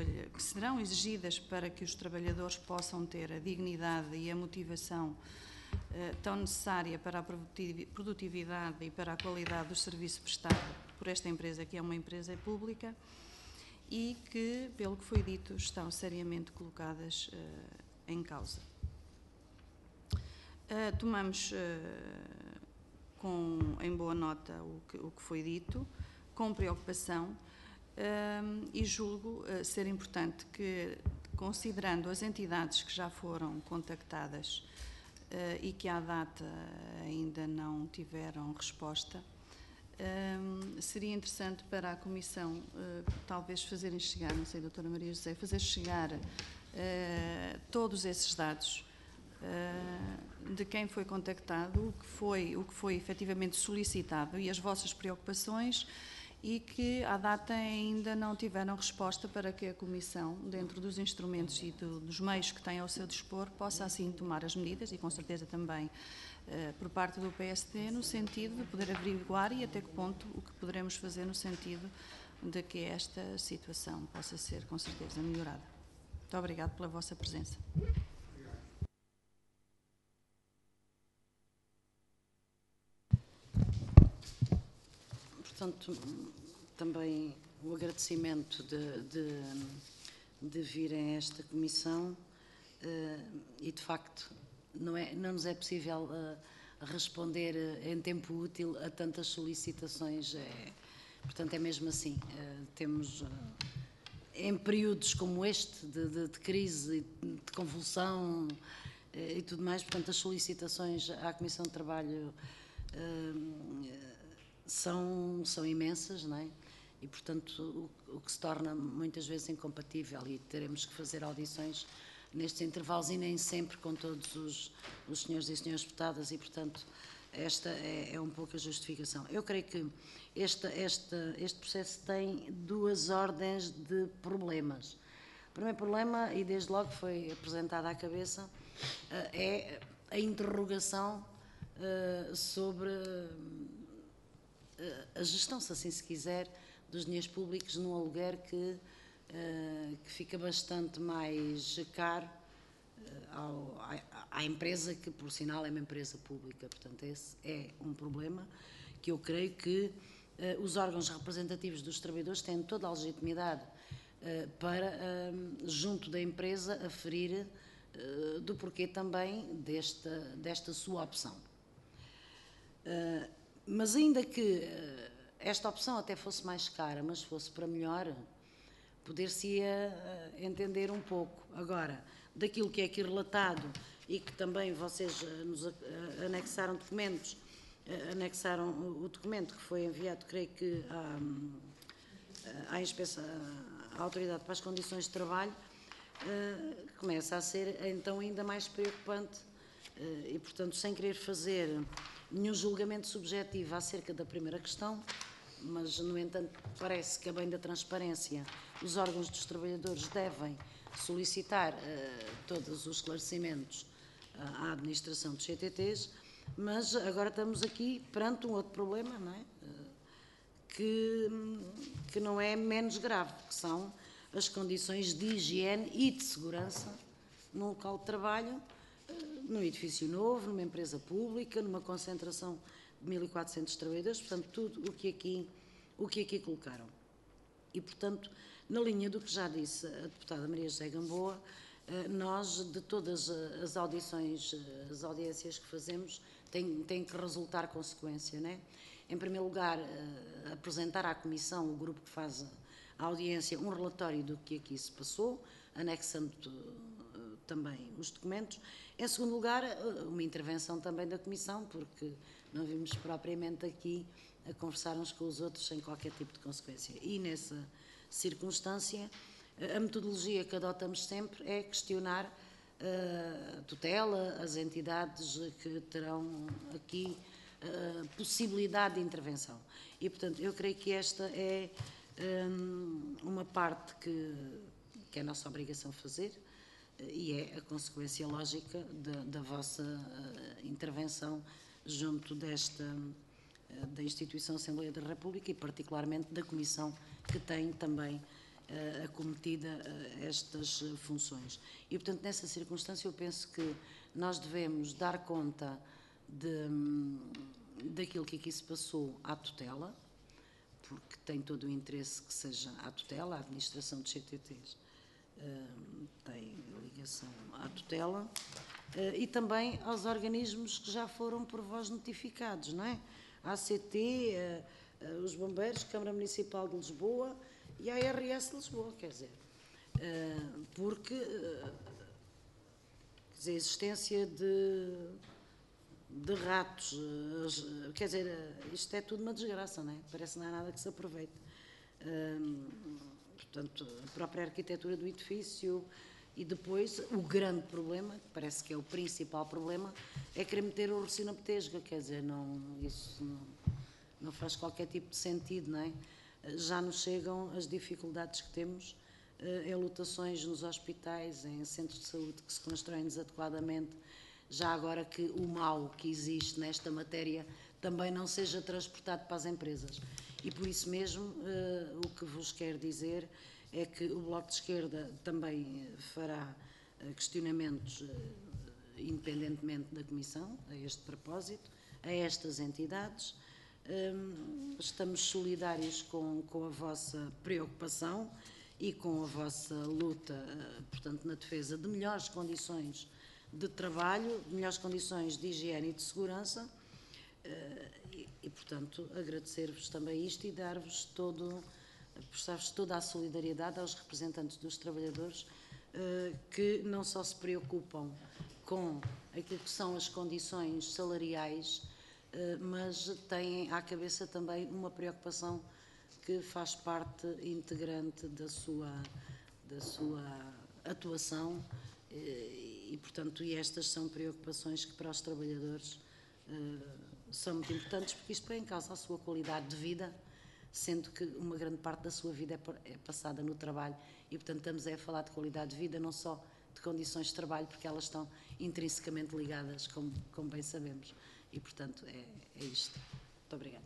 para que os trabalhadores possam ter a dignidade e a motivação tão necessária para a produtividade e para a qualidade do serviço prestado por esta empresa, que é uma empresa pública, e que, pelo que foi dito, estão seriamente colocadas em causa. Tomamos em boa nota o que foi dito, com preocupação, e julgo ser importante que, considerando as entidades que já foram contactadas e que à data ainda não tiveram resposta, seria interessante para a Comissão talvez fazerem chegar, não sei, doutora Maria José, fazer chegar todos esses dados de quem foi contactado, o que foi efetivamente solicitado e as vossas preocupações, e que à data ainda não tiveram resposta, para que a Comissão, dentro dos instrumentos e dos meios que tem ao seu dispor, possa assim tomar as medidas, e com certeza também por parte do PSD, no sentido de poder averiguar e até que ponto o que poderemos fazer no sentido de que esta situação possa ser, com certeza, melhorada. Muito obrigada pela vossa presença. Portanto, também o agradecimento de virem a esta comissão e, de facto, não nos é possível responder em tempo útil a tantas solicitações. Portanto, é mesmo assim. Temos, em períodos como este, de crise, de convulsão e tudo mais, portanto, as solicitações à Comissão de Trabalho são imensas, não é? E, portanto, o que se torna muitas vezes incompatível, e teremos que fazer audições nestes intervalos e nem sempre com todos os senhores e senhoras deputadas, e, portanto, esta é um pouco a justificação. Eu creio que este processo tem duas ordens de problemas. O primeiro problema, e desde logo foi apresentado à cabeça, é a interrogação sobre a gestão, se assim se quiser, dos dinheiros públicos num aluguer que fica bastante mais caro à empresa, que por sinal é uma empresa pública. Portanto, esse é um problema que eu creio que os órgãos representativos dos trabalhadores têm toda a legitimidade para, junto da empresa, aferir do porquê também desta sua opção. Mas ainda que esta opção até fosse mais cara, mas fosse para melhor, poder-se-ia entender um pouco. Agora, daquilo que é aqui relatado, e que também vocês nos anexaram documentos, anexaram o documento que foi enviado, creio que à inspeção, à Autoridade para as Condições de Trabalho, começa a ser então ainda mais preocupante, e, portanto, sem querer fazer nenhum julgamento subjetivo acerca da primeira questão, mas, no entanto, parece que, a bem da transparência, os órgãos dos trabalhadores devem solicitar todos os esclarecimentos à administração dos CTTs, mas agora estamos aqui perante um outro problema, não é? Que não é menos grave, que são as condições de higiene e de segurança num local de trabalho, num edifício novo, numa empresa pública, numa concentração de 1.400 trabalhadores, portanto, tudo o que aqui colocaram. E, portanto, na linha do que já disse a deputada Maria José Gamboa, nós, de todas as audições, as audiências que fazemos, tem que resultar consequência, não é? Em primeiro lugar, apresentar à Comissão, o grupo que faz a audiência, um relatório do que aqui se passou, anexando também os documentos. Em segundo lugar, uma intervenção também da Comissão, porque não vimos propriamente aqui a conversar uns com os outros sem qualquer tipo de consequência. E, nessa circunstância, a metodologia que adotamos sempre é questionar a tutela, as entidades que terão aqui possibilidade de intervenção. E, portanto, eu creio que esta é uma parte que é a nossa obrigação fazer e é a consequência lógica da vossa intervenção junto da instituição Assembleia da República e particularmente da Comissão que tem também acometida estas funções. E, portanto, nessa circunstância eu penso que nós devemos dar conta daquilo que aqui se passou à tutela, porque tem todo o interesse que seja à tutela, a administração dos CTTs tem ligação à tutela, e também aos organismos que já foram por vós notificados, não é? A ACT, os Bombeiros, Câmara Municipal de Lisboa e a ARS de Lisboa, quer dizer, porque a existência de ratos, quer dizer, isto é tudo uma desgraça, não é? Parece que não há nada que se aproveite. Portanto, a própria arquitetura do edifício e depois o grande problema, que parece que é o principal problema, é querer meter o Rossio na Petesga, quer dizer, isso não faz qualquer tipo de sentido, não é? Já nos chegam as dificuldades que temos em lotações nos hospitais, em centros de saúde que se constroem desadequadamente, já agora que o mal que existe nesta matéria também não seja transportado para as empresas. E por isso mesmo, o que vos quero dizer é que o Bloco de Esquerda também fará questionamentos independentemente da Comissão, a este propósito, a estas entidades. Estamos solidários com a vossa preocupação e com a vossa luta, portanto, na defesa de melhores condições de trabalho, de melhores condições de higiene e de segurança e portanto, agradecer-vos também isto e dar-vos prestar-vos toda a solidariedade aos representantes dos trabalhadores que não só se preocupam com aquilo que são as condições salariais, mas têm à cabeça também uma preocupação que faz parte integrante da sua atuação e, portanto, estas são preocupações que para os trabalhadores são muito importantes, porque isto põe em causa a sua qualidade de vida, sendo que uma grande parte da sua vida é passada no trabalho e, portanto, estamos a falar de qualidade de vida, não só de condições de trabalho, porque elas estão intrinsecamente ligadas, como bem sabemos. E, portanto, é isto. Muito obrigada.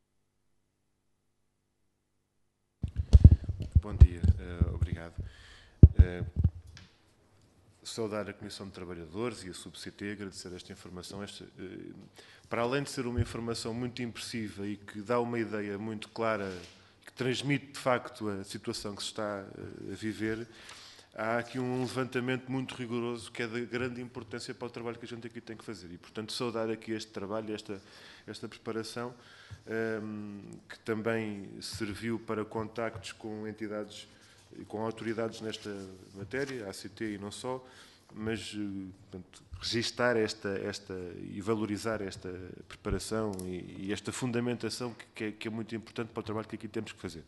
Bom dia, obrigado. Saudar a Comissão de Trabalhadores e a SubCT, agradecer esta informação. Para além de ser uma informação muito impressiva e que dá uma ideia muito clara, que transmite de facto a situação que se está a viver, há aqui um levantamento muito rigoroso que é de grande importância para o trabalho que a gente aqui tem que fazer. E, portanto, saudar aqui este trabalho, esta preparação, que também serviu para contactos com entidades e com autoridades nesta matéria, a ACT e não só, mas, portanto, registar e valorizar esta preparação e esta fundamentação que é muito importante para o trabalho que aqui temos que fazer.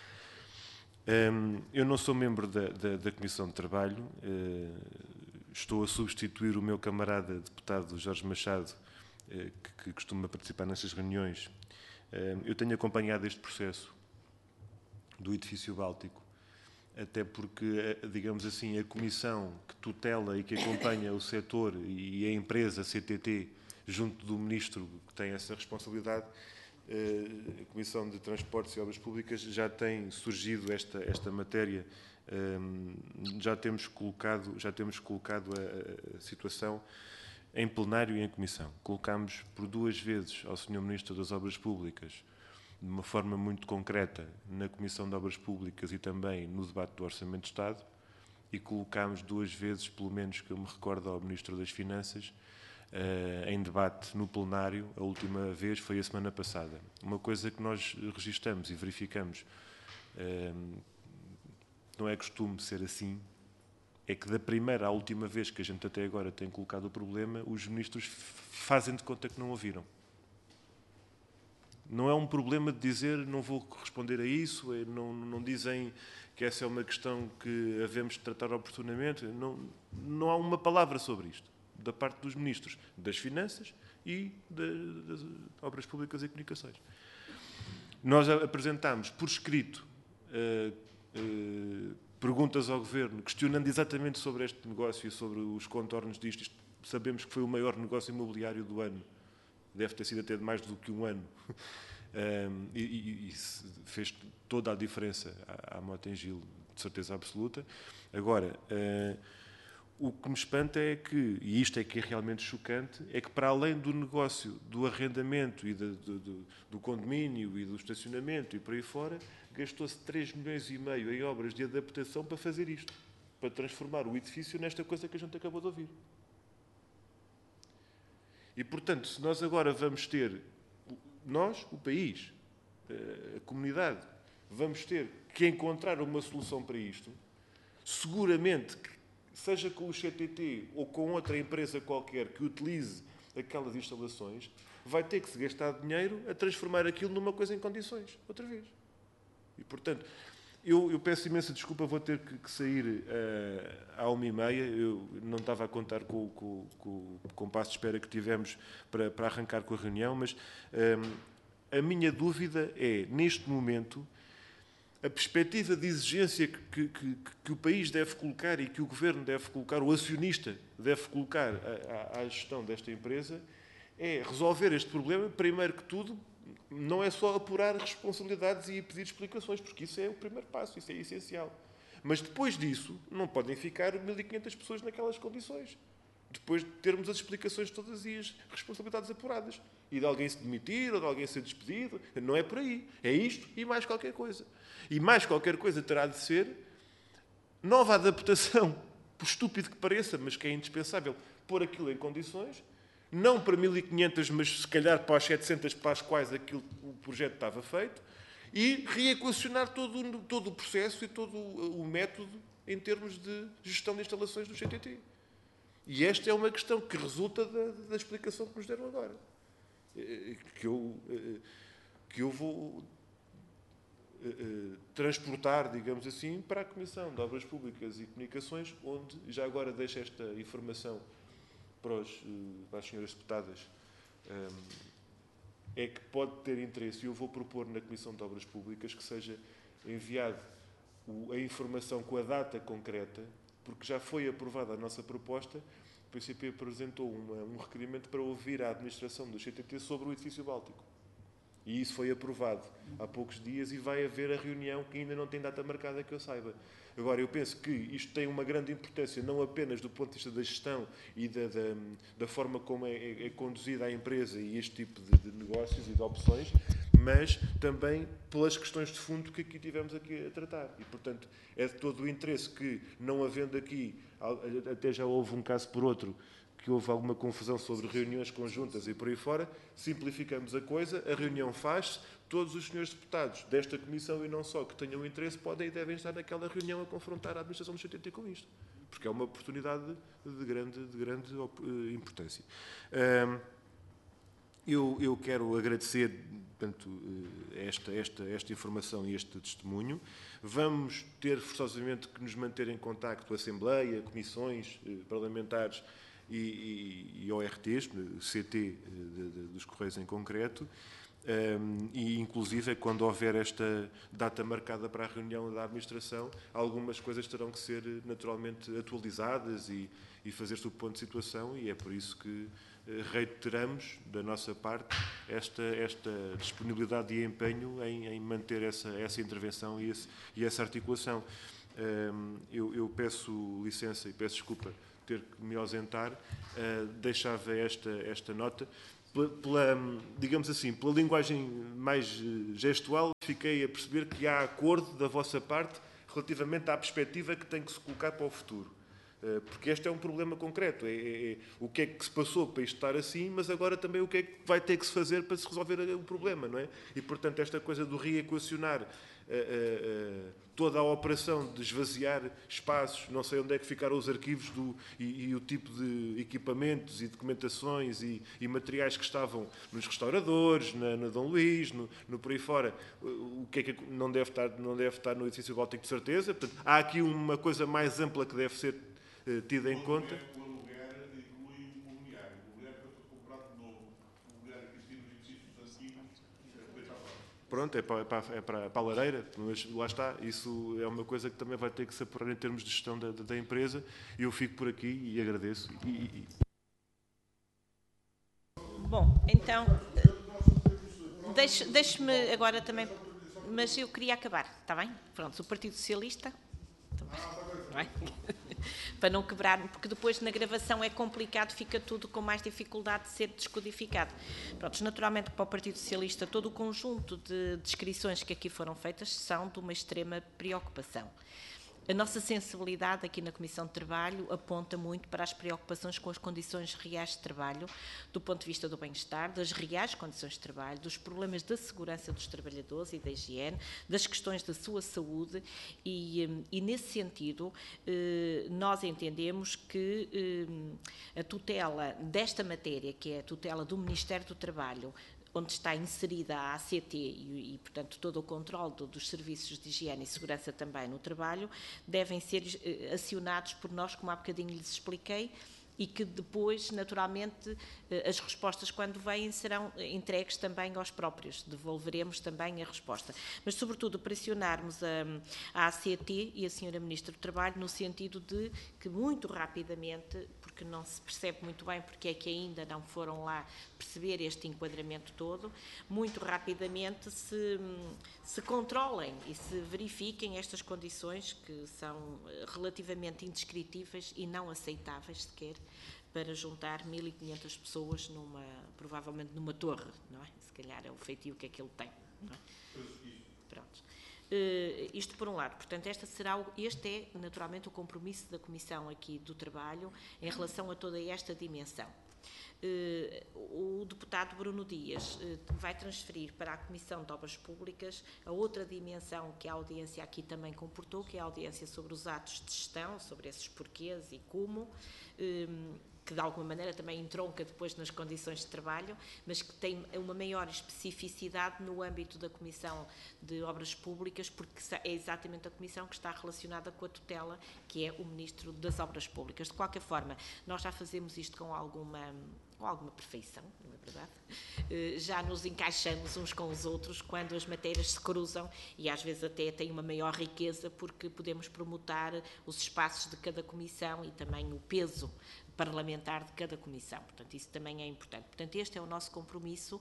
Eu não sou membro da Comissão de Trabalho, estou a substituir o meu camarada deputado Jorge Machado, que costuma participar nestas reuniões. Eu tenho acompanhado este processo do edifício Báltico, até porque, digamos assim, a comissão que tutela e que acompanha o setor e a empresa CTT, junto do ministro que tem essa responsabilidade, a Comissão de Transportes e Obras Públicas, já tem surgido esta matéria, já temos colocado a situação em plenário e em comissão. Colocámos por 2 vezes ao Sr. Ministro das Obras Públicas, de uma forma muito concreta, na Comissão de Obras Públicas e também no debate do Orçamento de Estado, e colocámos 2 vezes, pelo menos que eu me recordo, ao Ministro das Finanças, em debate no plenário. A última vez foi a semana passada. Uma coisa que nós registramos e verificamos, não é costume ser assim, é que da primeira à última vez que a gente até agora tem colocado o problema, os ministros fazem de conta que não ouviram. Não é um problema de dizer não vou responder a isso, não dizem que essa é uma questão que havemos de tratar oportunamente, não há uma palavra sobre isto, da parte dos ministros das Finanças e das Obras Públicas e Comunicações. Nós apresentámos por escrito perguntas ao Governo, questionando exatamente sobre este negócio e sobre os contornos disto. Sabemos que foi o maior negócio imobiliário do ano. Deve ter sido até de mais do que um ano. E fez toda a diferença à Mota-Engil, de certeza absoluta. Agora, o que me espanta é que, e isto é que é realmente chocante, é que para além do negócio do arrendamento e do condomínio e do estacionamento e por aí fora, gastou-se 3,5 milhões em obras de adaptação para fazer isto, para transformar o edifício nesta coisa que a gente acabou de ouvir. E, portanto, se nós agora vamos ter, nós, o país, a comunidade, vamos ter que encontrar uma solução para isto, seguramente, seja com o CTT ou com outra empresa qualquer que utilize aquelas instalações, vai ter que se gastar dinheiro a transformar aquilo numa coisa em condições, outra vez. E, portanto, eu peço imensa desculpa, vou ter que sair à 1h30. Eu não estava a contar com o compasso de espera que tivemos para arrancar com a reunião, mas a minha dúvida é, neste momento, a perspectiva de exigência que o país deve colocar e que o Governo deve colocar, o acionista deve colocar à gestão desta empresa, é resolver este problema, primeiro que tudo. Não é só apurar responsabilidades e pedir explicações, porque isso é o primeiro passo, isso é essencial. Mas depois disso, não podem ficar 1.500 pessoas naquelas condições. Depois de termos as explicações todas e as responsabilidades apuradas. E de alguém se demitir ou de alguém ser despedido. Não é por aí. É isto e mais qualquer coisa. E mais qualquer coisa terá de ser nova adaptação, por estúpido que pareça, mas que é indispensável pôr aquilo em condições. Não para 1.500, mas se calhar para as 700 para as quais o projeto estava feito, e reequacionar todo o processo e todo o método em termos de gestão de instalações do CTT. E esta é uma questão que resulta da explicação que nos deram agora. Que eu vou transportar, digamos assim, para a Comissão de Obras Públicas e Comunicações, onde já agora deixo esta informação para as senhoras deputadas, é que pode ter interesse, e eu vou propor na Comissão de Obras Públicas que seja enviado a informação com a data concreta, porque já foi aprovada a nossa proposta. O PCP apresentou um requerimento para ouvir a administração do CTT sobre o edifício Báltico. E isso foi aprovado há poucos dias e vai haver a reunião que ainda não tem data marcada que eu saiba. Agora, eu penso que isto tem uma grande importância, não apenas do ponto de vista da gestão e da forma como é conduzida a empresa e este tipo de negócios e de opções, mas também pelas questões de fundo que aqui tivemos aqui a tratar. E, portanto, é de todo o interesse que, não havendo aqui, até já houve um caso por outro, que houve alguma confusão sobre reuniões conjuntas e por aí fora, simplificamos a coisa, a reunião faz-se, todos os senhores deputados desta comissão e não só que tenham interesse podem e devem estar naquela reunião a confrontar a administração do CTT com isto, porque é uma oportunidade de grande importância. Eu quero agradecer, portanto, esta informação e este testemunho. Vamos ter forçosamente que nos manter em contacto, Assembleia, comissões parlamentares e ORTs, CT dos Correios em concreto, e inclusive quando houver esta data marcada para a reunião da administração, algumas coisas terão que ser naturalmente atualizadas e fazer-se o ponto de situação, e é por isso que reiteramos da nossa parte esta disponibilidade e empenho em manter essa intervenção e essa articulação. Eu peço licença e peço desculpa ter que me ausentar, deixava esta nota. Digamos assim, pela linguagem mais gestual, fiquei a perceber que há acordo da vossa parte relativamente à perspectiva que tem que se colocar para o futuro. Porque este é um problema concreto. O que é que se passou para isto estar assim, mas agora também o que é que vai ter que se fazer para se resolver o problema, não é? E, portanto, esta coisa do reequacionar toda a operação de esvaziar espaços, não sei onde é que ficaram os arquivos e o tipo de equipamentos e documentações e materiais que estavam nos restauradores, na Dom Luís, no por aí fora, o que é que não deve estar no edifício Báltico de certeza. Portanto, há aqui uma coisa mais ampla que deve ser tida em conta. O aluguer inclui o mobiliário. O mobiliário foi comprado de novo pronto, é para a lareira, mas lá está, isso é uma coisa que também vai ter que se apurar em termos de gestão da empresa, e eu fico por aqui e agradeço. Bom, então, deixe-me agora também, mas eu queria acabar, está bem? Pronto, o Partido Socialista, não é? Para não quebrar, porque depois na gravação é complicado, fica tudo com mais dificuldade de ser descodificado. Pronto, naturalmente para o Partido Socialista todo o conjunto de descrições que aqui foram feitas são de uma extrema preocupação. A nossa sensibilidade aqui na Comissão de Trabalho aponta muito para as preocupações com as condições reais de trabalho, do ponto de vista do bem-estar, das reais condições de trabalho, dos problemas da segurança dos trabalhadores e da higiene, das questões da sua saúde e nesse sentido, nós entendemos que a tutela desta matéria, que é a tutela do Ministério do Trabalho, onde está inserida a ACT e, portanto, todo o controle dos serviços de higiene e segurança também no trabalho, devem ser acionados por nós, como há bocadinho lhes expliquei, e que depois, naturalmente, as respostas, quando vêm, serão entregues também aos próprios. Devolveremos também a resposta. Mas, sobretudo, pressionarmos a ACT e a Sra. Ministra do Trabalho no sentido de que, muito rapidamente, porque não se percebe muito bem porque é que ainda não foram lá perceber este enquadramento todo, muito rapidamente se controlem e se verifiquem estas condições que são relativamente indescritíveis e não aceitáveis sequer para juntar 1.500 pessoas provavelmente numa torre, não é? Se calhar é o feitio que aquilo tem, não é? Pronto. Isto por um lado, portanto, este é naturalmente o compromisso da Comissão aqui do Trabalho em relação a toda esta dimensão. O deputado Bruno Dias vai transferir para a Comissão de Obras Públicas a outra dimensão que a audiência aqui também comportou, que é a audiência sobre os atos de gestão, sobre esses porquês e como, que de alguma maneira também entronca depois nas condições de trabalho, mas que tem uma maior especificidade no âmbito da Comissão de Obras Públicas, porque é exatamente a Comissão que está relacionada com a tutela, que é o Ministro das Obras Públicas. De qualquer forma, nós já fazemos isto com alguma perfeição, não é verdade? Já nos encaixamos uns com os outros quando as matérias se cruzam e às vezes até tem uma maior riqueza porque podemos promotar os espaços de cada comissão e também o peso parlamentar de cada comissão. Portanto, isso também é importante. Portanto, este é o nosso compromisso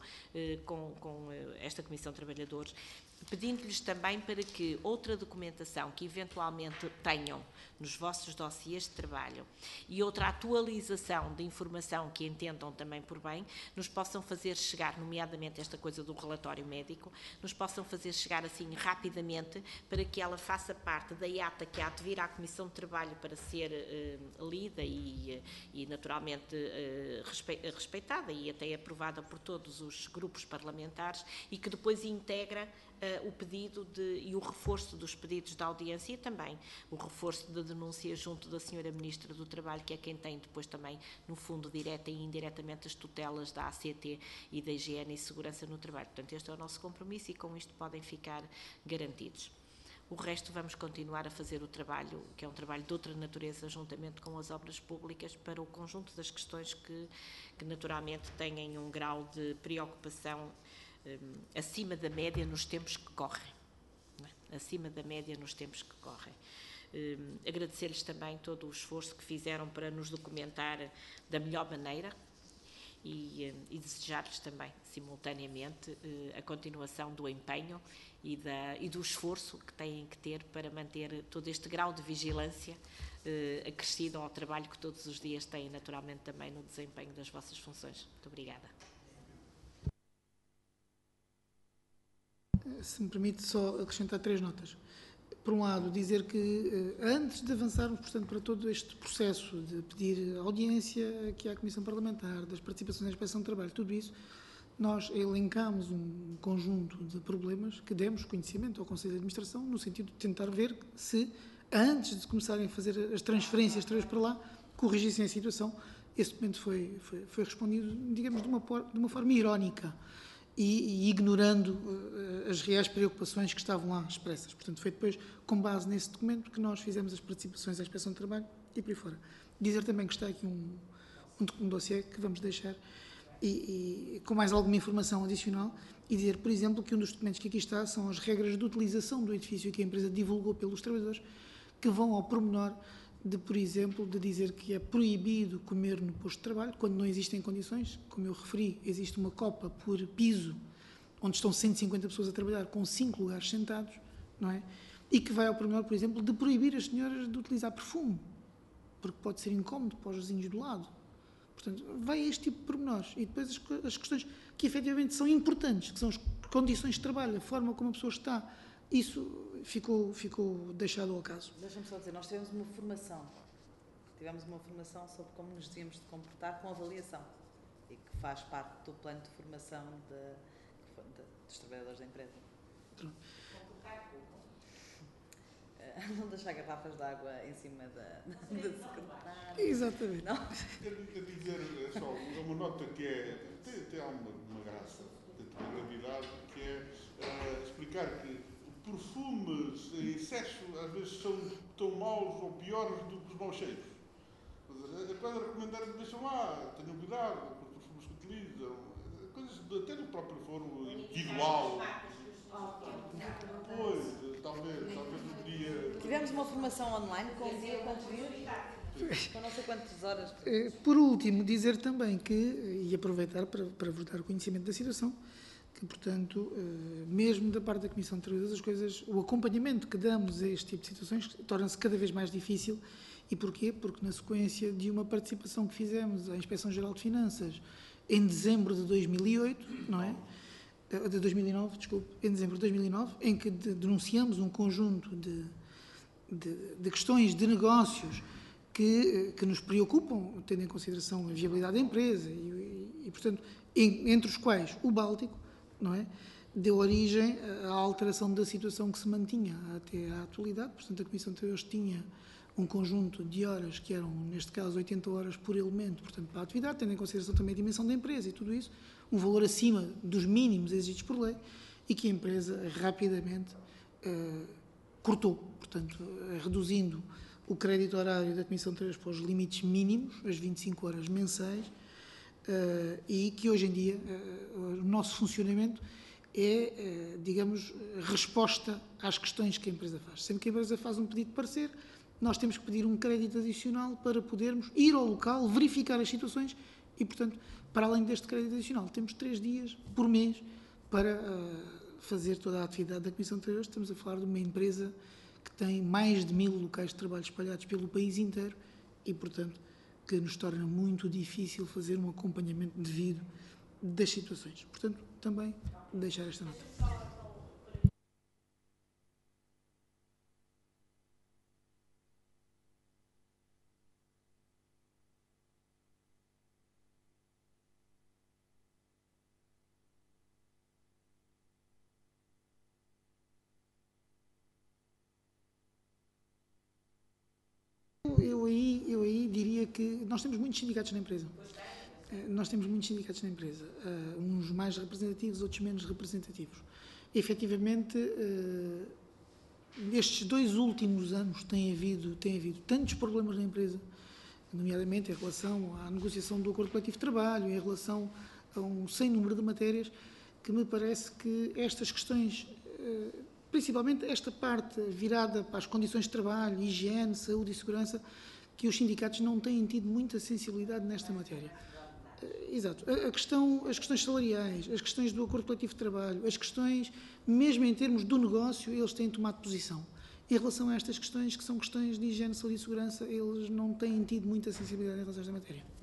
com esta Comissão de Trabalhadores, pedindo-lhes também para que outra documentação que eventualmente tenham nos vossos dossiês de trabalho e outra atualização de informação que entendam também por bem, nos possam fazer chegar, nomeadamente esta coisa do relatório médico, nos possam fazer chegar assim rapidamente para que ela faça parte da ata que há de vir à Comissão de Trabalho para ser lida e naturalmente respeitada e até aprovada por todos os grupos parlamentares e que depois integra o pedido e o reforço dos pedidos da audiência e também o reforço da denúncia junto da Sra. Ministra do Trabalho, que é quem tem depois também, no fundo, direta e indiretamente as tutelas da ACT e da higiene e segurança no trabalho. Portanto, este é o nosso compromisso e com isto podem ficar garantidos. O resto vamos continuar a fazer o trabalho, que é um trabalho de outra natureza, juntamente com as obras públicas, para o conjunto das questões que naturalmente têm um grau de preocupação acima da média nos tempos que correm. Não é? Acima da média nos tempos que correm. Agradecer-lhes também todo o esforço que fizeram para nos documentar da melhor maneira e desejar-lhes também, simultaneamente, a continuação do empenho e do esforço que têm que ter para manter todo este grau de vigilância acrescido ao trabalho que todos os dias têm, naturalmente, também no desempenho das vossas funções. Muito obrigada. Se me permite só acrescentar 3 notas. Por um lado, dizer que antes de avançarmos, portanto, para todo este processo de pedir audiência aqui à Comissão Parlamentar, das participações na Inspeção de Trabalho, tudo isso, nós elencámos um conjunto de problemas que demos conhecimento ao Conselho de Administração, no sentido de tentar ver se, antes de começarem a fazer as transferências três para lá, corrigissem a situação. Esse documento foi respondido, digamos, de uma forma irónica e ignorando as reais preocupações que estavam lá expressas. Portanto, foi depois, com base nesse documento, que nós fizemos as participações à Inspeção de Trabalho e por aí fora. Dizer também que está aqui um dossiê que vamos deixar e com mais alguma informação adicional, e dizer, por exemplo, que um dos documentos que aqui está são as regras de utilização do edifício que a empresa divulgou pelos trabalhadores, que vão ao pormenor de, por exemplo, de dizer que é proibido comer no posto de trabalho, quando não existem condições. Como eu referi, existe uma copa por piso, onde estão 150 pessoas a trabalhar, com 5 lugares sentados, não é? E que vai ao pormenor, por exemplo, de proibir as senhoras de utilizar perfume, porque pode ser incómodo para os vizinhos do lado. Portanto, vai a este tipo de pormenores. E depois as questões que efetivamente são importantes, que são as condições de trabalho, a forma como a pessoa está, isso ficou deixado ao acaso. Deixa-me só dizer, nós tivemos uma formação sobre como nos devíamos de comportar com avaliação, e que faz parte do plano de formação dos trabalhadores da empresa. Não deixar garrafas de água em cima da secretária. Exatamente. Não? Quero dizer só uma nota que tem uma graça dentro da gravidade, que é explicar que perfumes em excesso às vezes são tão maus ou piores do que os maus cheiros. É quase recomendar que deixam lá, tenham cuidado com os perfumes que utilizam, coisas até do próprio foro individual. Pois, talvez poderia. Tivemos uma formação online com um dia, quantos dias? Com não sei quantas horas. Por último, dizer também que, e aproveitar para vos dar conhecimento da situação, que, portanto, mesmo da parte da Comissão de Trabalhadores, as coisas, o acompanhamento que damos a este tipo de situações torna-se cada vez mais difícil. E porquê? Porque na sequência de uma participação que fizemos à Inspeção-Geral de Finanças em dezembro de 2008, não é? De 2009, desculpe, em dezembro de 2009, em que denunciamos um conjunto de questões de negócios que nos preocupam, tendo em consideração a viabilidade da empresa e portanto, entre os quais o Báltico, não é? Deu origem à alteração da situação que se mantinha até à atualidade. Portanto, a Comissão de Trabalhadores tinha um conjunto de horas que eram, neste caso, 80 horas por elemento, portanto, para a atividade, tendo em consideração também a dimensão da empresa e tudo isso, um valor acima dos mínimos exigidos por lei, e que a empresa rapidamente cortou, portanto, reduzindo o crédito horário da Comissão de Trabalhadores para os limites mínimos, as 25 horas mensais, e que hoje em dia o nosso funcionamento é, digamos, resposta às questões que a empresa faz. Sempre que a empresa faz um pedido de parecer, nós temos que pedir um crédito adicional para podermos ir ao local, verificar as situações e, portanto, para além deste crédito adicional, temos 3 dias por mês para fazer toda a atividade da Comissão de Trabalhadores. Estamos a falar de uma empresa que tem mais de 1000 locais de trabalho espalhados pelo país inteiro e, portanto, que nos torna muito difícil fazer um acompanhamento devido das situações. Portanto, também deixar esta nota. Eu aí diria que nós temos muitos sindicatos na empresa. Uns mais representativos, outros menos representativos. Efetivamente, nestes 2 últimos anos tem havido tantos problemas na empresa, nomeadamente em relação à negociação do acordo coletivo de trabalho, em relação a um sem número de matérias, que me parece que estas questões, principalmente esta parte virada para as condições de trabalho, higiene, saúde e segurança, que os sindicatos não têm tido muita sensibilidade nesta matéria. Exato. As questões salariais, as questões do acordo coletivo de trabalho, as questões, mesmo em termos do negócio, eles têm tomado posição. Em relação a estas questões, que são questões de higiene, saúde e segurança, eles não têm tido muita sensibilidade em relação a esta matéria.